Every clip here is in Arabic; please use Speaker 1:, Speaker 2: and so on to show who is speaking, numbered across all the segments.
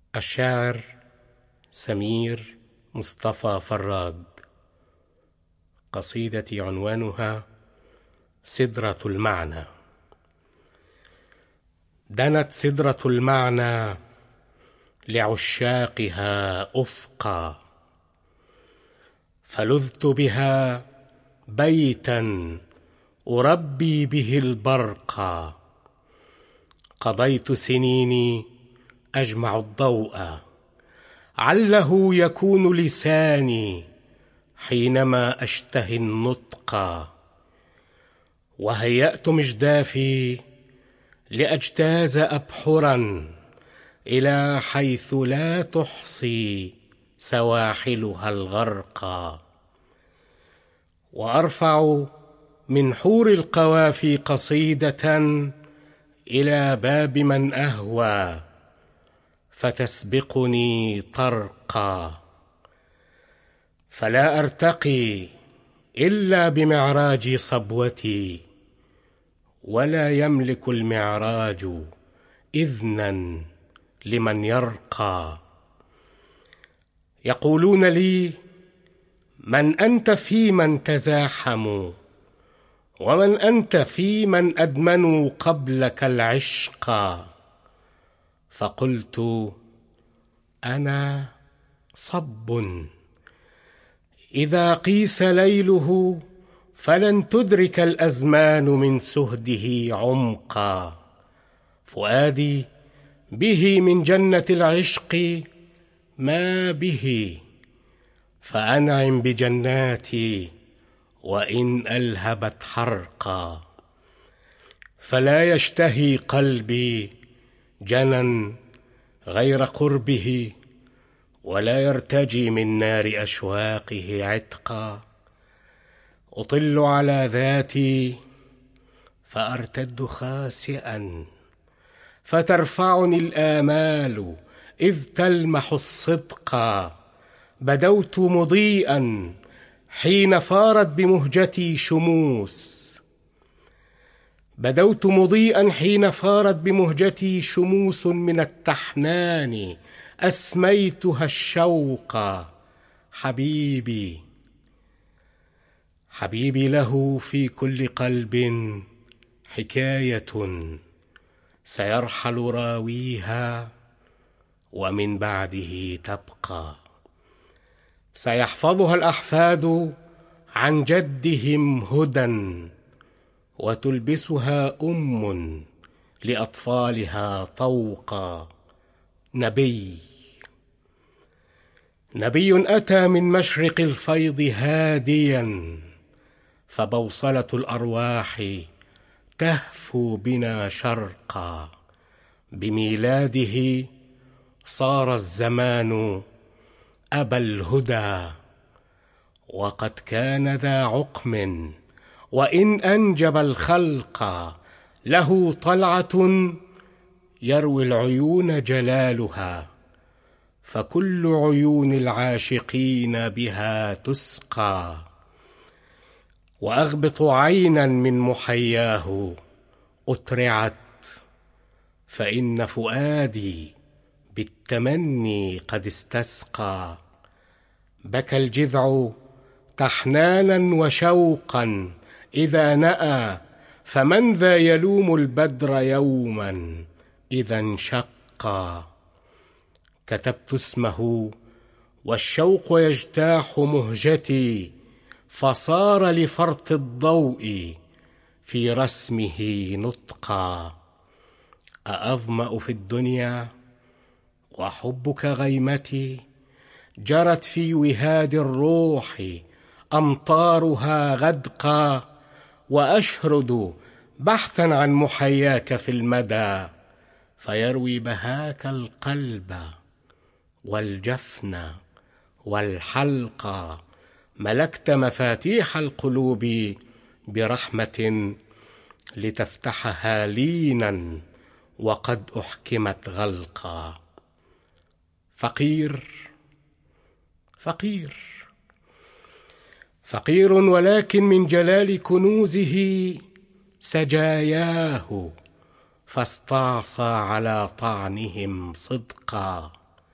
Speaker 1: الشاعر سمير مصطفى فراج. قصيدتي عنوانها سدرة المعنى. دنت سدرة المعنى لعشاقها أفقا، فلذت بها بيتا أربي به البرقا. قضيت سنيني أجمع الضوء، عله يكون لساني حينما أشتهي النطقا. وهيأت مجدافي لأجتاز أبحرا إلى حيث لا تحصي سواحلها الغرقا. وأرفع من حور القوافي قصيدة إلى باب من أهوى، فتسبقني طرقا. فلا أرتقي إلا بمعراج صبوتي، ولا يملك المعراج إذنا لمن يرقى. يقولون لي: من أنت في من تزاحموا، ومن أنت في من أدمنوا قبلك العشقا. فقلت: أنا صب إذا قيس ليله فلن تدرك الأزمان من سهده عمقا. فؤادي به من جنة العشق ما به، فأنعم بجناتي وإن ألهبت حرقا. فلا يشتهي قلبي جنى غير قربه، ولا يرتجي من نار أشواقه عتقا. أطل على ذاتي فأرتد خاسئا، فترفعني الآمال إذ تلمح الصدقا. بدوت مضيئا حين فارت بمهجتي شموس، بدوت مضيئا حين فارت بمهجتي شموس من التحنان، أسميتها الشوق. حبيبي حبيبي له في كل قلب حكاية، سيرحل راويها ومن بعده تبقى. سيحفظها الأحفاد عن جدهم هدى، وتلبسها لأطفالها طوقا. نبي أتى من مشرق الفيض هاديا، فبوصلة الأرواح تهفو بنا شرقا. بميلاده صار الزمان أبا الهدى، وقد كان ذا عقم وإن أنجب الخلق. له طلعة يروي العيون جلالها، فكل عيون العاشقين بها تسقى. وأغبط عينا من محياه أترعت، فإن فؤادي بالتمني قد استسقى. بكى الجذع تحنانا وشوقا إذا نأى، فمن ذا يلوم البدر يوما إذا انشقا. كتبت اسمه والشوق يجتاح مهجتي، فصار لفرط الضوء في رسمه نطقا. أأظمأ في الدنيا وحبك غيمتي، جرت في وهاد الروح أمطارها غدقا. وأشرد بحثا عن محياك في المدى، فيروي بهاك القلب والجفن والحلقا. ملكت مفاتيح القلوب برحمة لتفتحها لينا، وقد أحكمت غلقا. فقير ولكن من جلال كنوزه سجاياه، فاستعصى على طعنهم صدقا.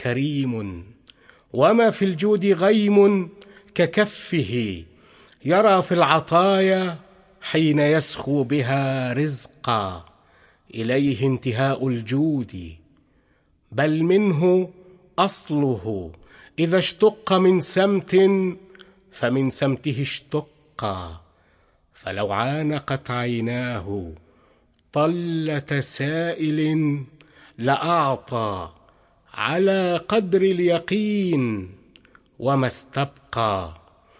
Speaker 1: كريم، وما في الجود غيم ككفه، يرى في العطايا حين يسخو بها رزقا، إليه انتهاء الجود، بل منه أصله، إذا اشتق من سمت فمن سمته اشتقا، فلو عانقت عيناه طلة سائل لأعطى على قدر اليقين وما استبقى.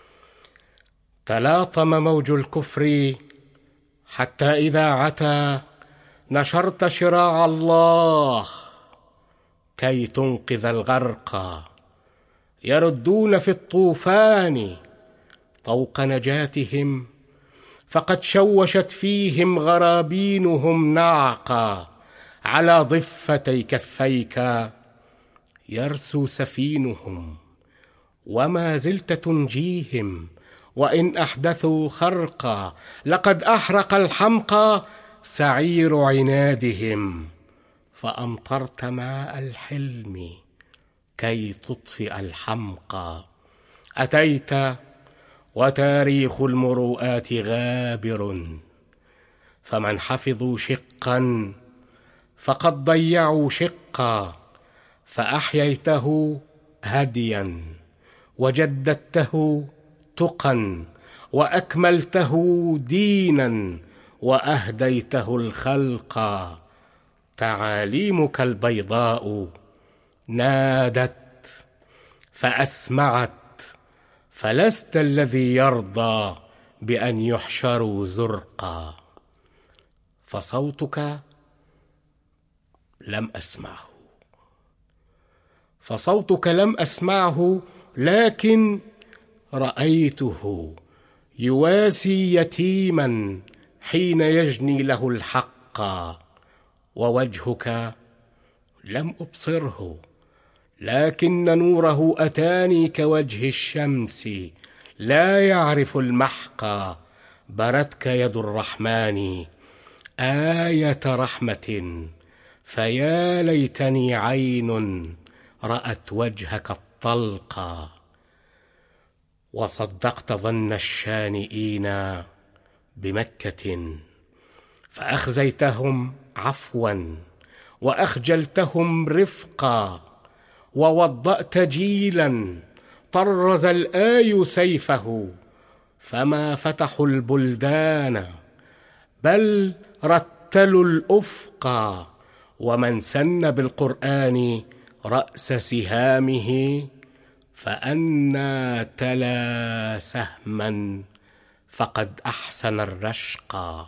Speaker 1: تلاطم موج الكفر حتى إذا عتا نشرت شراع الله كي تنقذ الغرقى، يردون في الطوفان طوق نجاتهم، فقد شوشت فيهم غرابينهم نعقا، على ضفتي كفيك يرسو سفينهم، وما زلت تنجيهم وإن أحدثوا خرقا، لقد أحرق الحمقى سعير عنادهم، فأمطرت ماء الحلم كي تطفئ الحمقى. أتيت وتاريخ المروءات غابر، فمن حفظوا شقا فقد ضيعوا شقا، فأحييته هديا وجددته تقا، وأكملته دينا وأهديته الخلقا. تعاليمك البيضاء نادت فأسمعت، فلست الذي يرضى بأن يحشروا زرقا، فصوتك لم أسمعه، لكن رأيته يواسي يتيما حين يجني له الحق، ووجهك لم أبصره، لكن نوره أتاني كوجه الشمس لا يعرف المحق. برتك يد الرحمن آية رحمة، فيا ليتني عين رأت وجهك الطلقا. وصدقت ظن الشانئين بمكة، فأخزيتهم عفوا وأخجلتهم رفقا، ووضأت جيلا طرز الآي سيفه، فما فتحوا البلدان بل رتلوا الأفقا. ومن سن بالقرآن رأس سهامه، فأنى تلا سهما فقد أحسن الرشقا.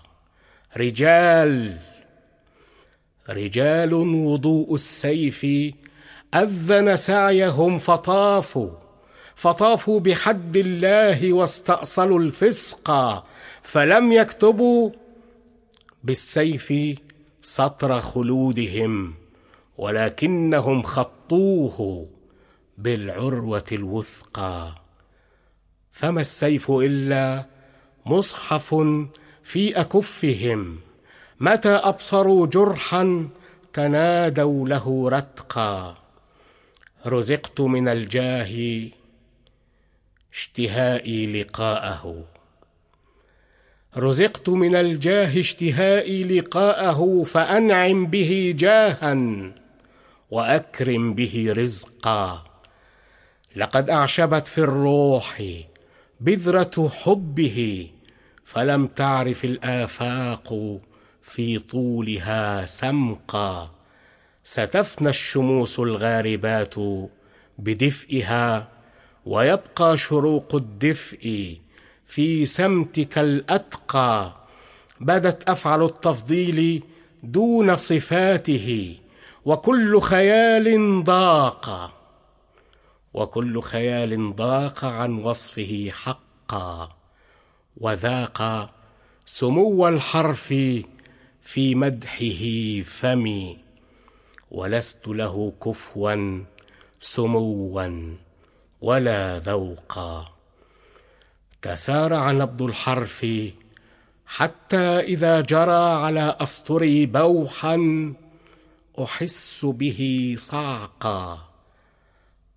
Speaker 1: رجال وضوء السيف أذن سعيهم، فطافوا بحد الله واستأصلوا الفسقا، فلم يكتبوا بالسيف سطر خلودهم، ولكنهم خطوه بالعروة الوثقى. فما السيف إلا مصحف في أكفهم، متى أبصروا جرحا تنادوا له رتقا. رزقت من الجاه اشتهائي لقاءه، فأنعم به جاها وأكرم به رزقا. لقد أعشبت في الروح بذرة حبه، فلم تعرف الآفاق في طولها سمقا. ستفنى الشموس الغاربات بدفئها، ويبقى شروق الدفء في سمتك الأتقى. بدت أفعل التفضيل دون صفاته، وكل خيال ضاق عن وصفه حقا. وذاق سمو الحرف في مدحه فمي، ولست له كفوا سموا ولا ذوقا. تسارع نبض الحرف حتى إذا جرى على أسطري بوحا، أحس به صعقا.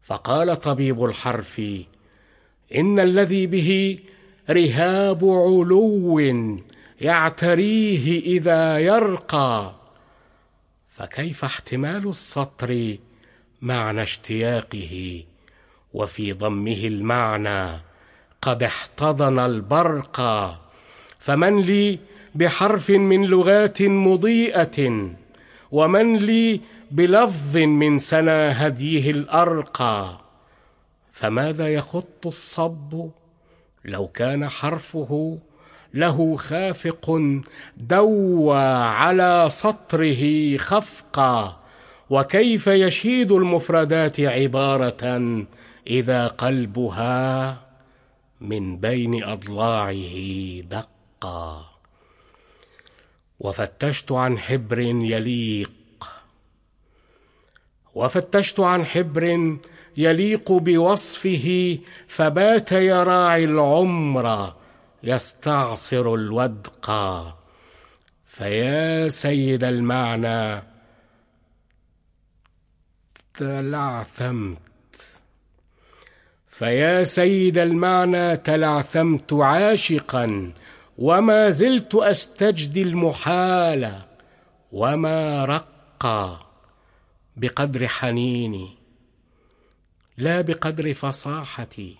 Speaker 1: فقال طبيب الحرف: إن الذي به رهاب علو يعتريه إذا يرقى، فكيف احتمال السطر معنى اشتياقه، وفي ضمه المعنى قد احتضن البرقا. فمن لي بحرف من لغات مضيئة، ومن لي بلفظ من سنا هديه الأرقى. فماذا يخط الصب لو كان حرفه له خافق دوى على سطره خفقا؟ وكيف يشيد المفردات عبارة إذا قلبها من بين أضلاعه دقا؟ وفتشت عن حبر يليق بوصفه، فبات يراعي العمر يستعصر الودقا. فيا سيد المعنى تلعثمت عاشقا، وما زلت أستجدي المحال وما رقى. بقدر حنيني لا بقدر فصاحتي،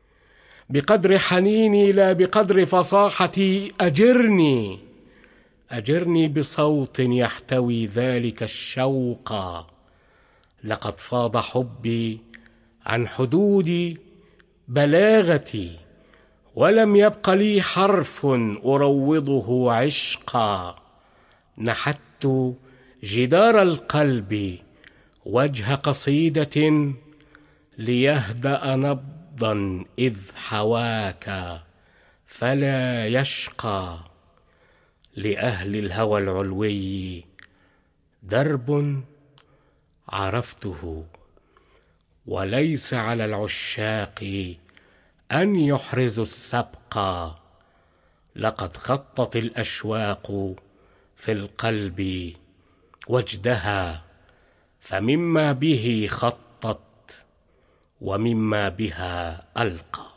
Speaker 1: أجرني بصوت يحتوي ذلك الشوق. لقد فاض حبي عن حدود بلاغتي، ولم يبق لي حرف أروضه عشقا. نحت جدار القلب وجه قصيدة ليهدأ نبضا إذ حواك فلا يشقى. لأهل الهوى العلوي درب عرفته، وليس على العشاق أن يحرزوا السبقا. لقد خطت الأشواق في القلب وجدها، فمما به خطت ومما بها ألقى.